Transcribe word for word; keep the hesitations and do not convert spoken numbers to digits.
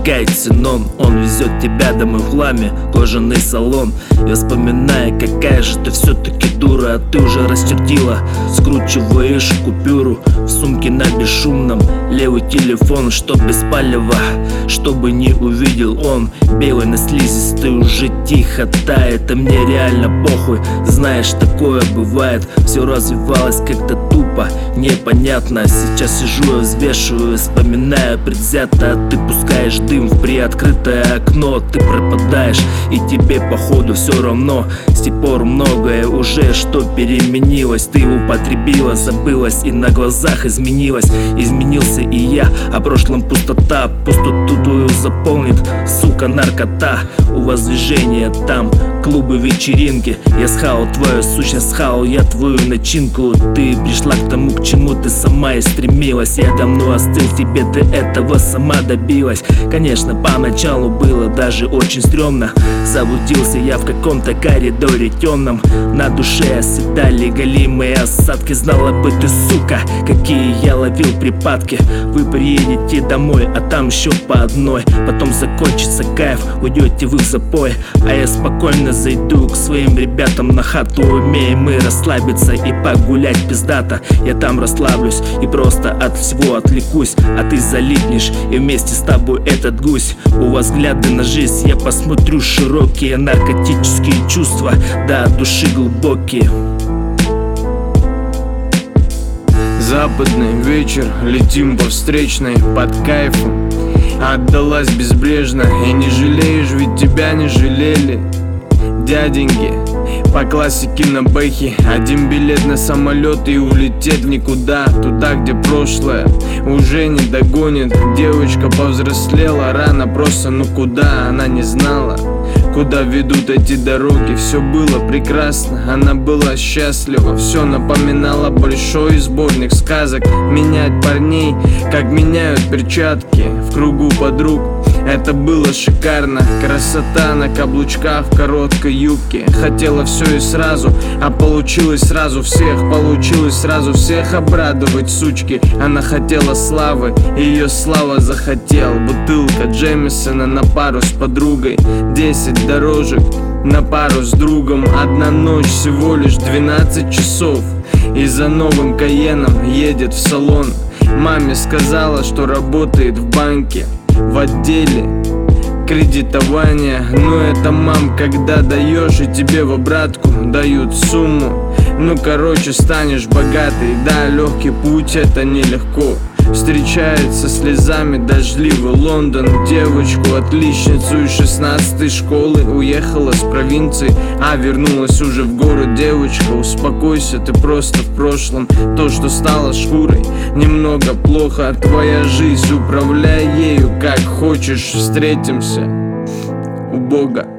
достигает ксенон. Он везет тебя домой в хламе, кожаный салон. Я вспоминаю, какая же ты все-таки дура, а ты уже расчертила. Скручиваешь купюру в сумке на бесшумном. Левый телефон, что без палева, чтобы не увидел он. Белый на слизистой уже тихо тает, а мне реально похуй. Знаешь, такое бывает, все развивалось как-то тупо, непонятно. Сейчас сижу, я взвешиваю, вспоминаю предвзято. А ты пускаешь дым в приоткрытое окно. Ты пропадаешь, и тебе походу все равно. С тех пор многое уже что переменилось. Ты употребила, забылась и на глазах изменилась. Изменился и я, а прошлом пустота. Пустоту твою заполнит, сука, наркота. У вас движение там, клубы, вечеринки. Я схавал твою сущность, схавал я твою начинку. Ты пришла к тому, к чему ты сама и стремилась. Я давно остыл в тебе, ты этого сама добилась. Конечно, поначалу было даже очень стрёмно. Заблудился я в каком-то коридоре темном. На душе оседали голимые осадки. Знала бы ты, сука, какие я ловил припадки. Вы приедете домой, а там еще по одной. Потом закончится кайф, уйдете вы в запой. А я спокойно зайду к своим ребятам на хату. Умеем мы расслабиться и погулять пиздато. Я там расслаблюсь и просто от всего отвлекусь. А ты залипнешь, и вместе с тобой этот гусь. У вас взгляды на жизнь, я посмотрю широкие. Наркотические чувства, да, от души глубокие. Западный вечер, летим по встречной под кайфом. Отдалась безбрежно, и не жалеешь, ведь тебя не жалели дяденьки. По классике на бэхе, один билет на самолет и улететь в никуда. Туда, где прошлое уже не догонит. Девочка повзрослела рано, просто ну куда, она не знала, куда ведут эти дороги. Все было прекрасно, она была счастлива. Все напоминало большой сборник сказок. Менять парней, как меняют перчатки в кругу подруг. Это было шикарно. Красота на каблучках в короткой юбке. Хотела все и сразу, а получилось сразу всех. Получилось сразу всех обрадовать, сучки. Она хотела славы, ее слава захотел. Бутылка Джемисона на пару с подругой. Десять дорожек на пару с другом. Одна ночь, всего лишь двенадцать часов. И за новым Каеном едет в салон. Маме сказала, что работает в банке, в отделе кредитования. Но это, мам, когда даешь, и тебе в обратку дают сумму. Ну, короче, станешь богатой. Да, легкий путь, это нелегко. Встречается слезами дождливый Лондон. Девочку, отличницу из шестнадцатой школы. Уехала с провинции, а вернулась уже в город. Девочка, успокойся, ты просто в прошлом. То, что стало шкурой, немного плохо. Твоя жизнь, управляй ею как хочешь. Встретимся у Бога.